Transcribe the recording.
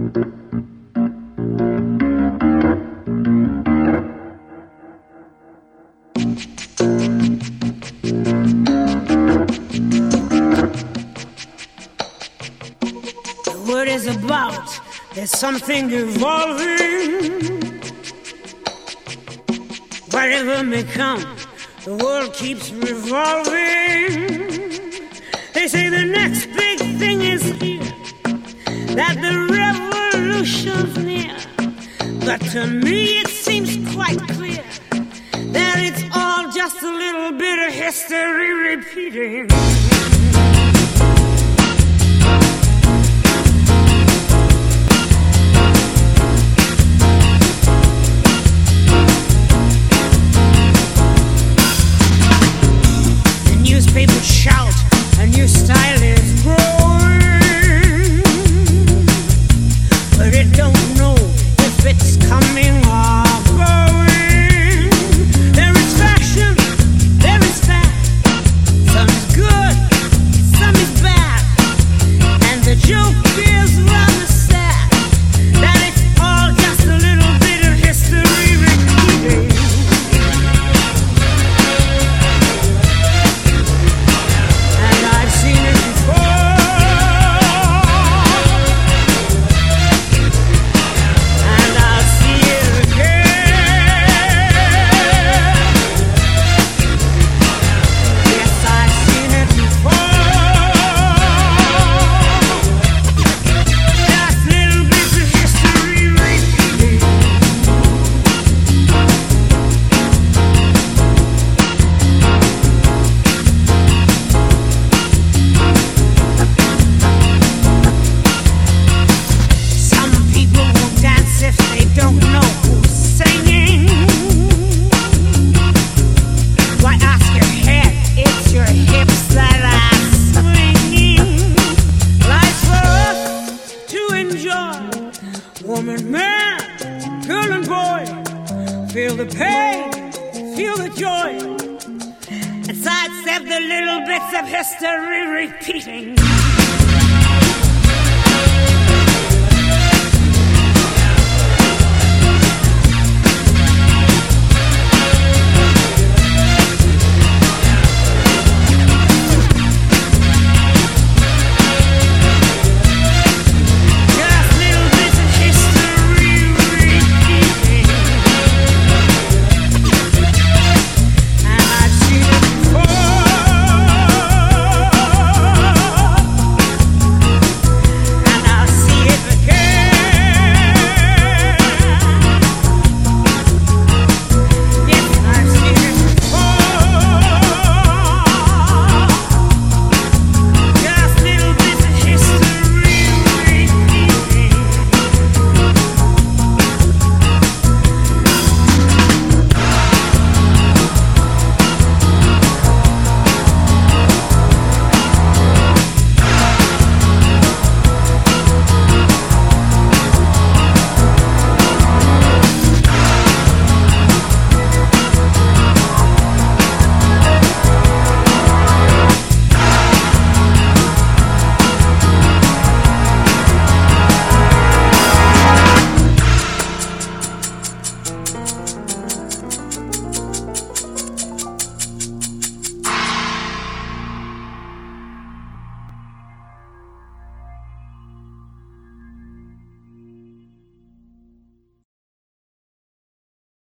There's something evolving. Whatever may come, the world keeps revolving. They say the next big thing is here, that the revolution's near. But to me it seems quite clear that it's all just a little bit of history repeating. People shout, a new style is growing, but it don't know if it's coming or going. There is fashion, there is fat, some is good, some is bad, and the joke is rather sad, that it's all just a little bit of history repeating. Woman, man, girl and boy, feel the pain, feel the joy, and sidestep the little bits of history repeating.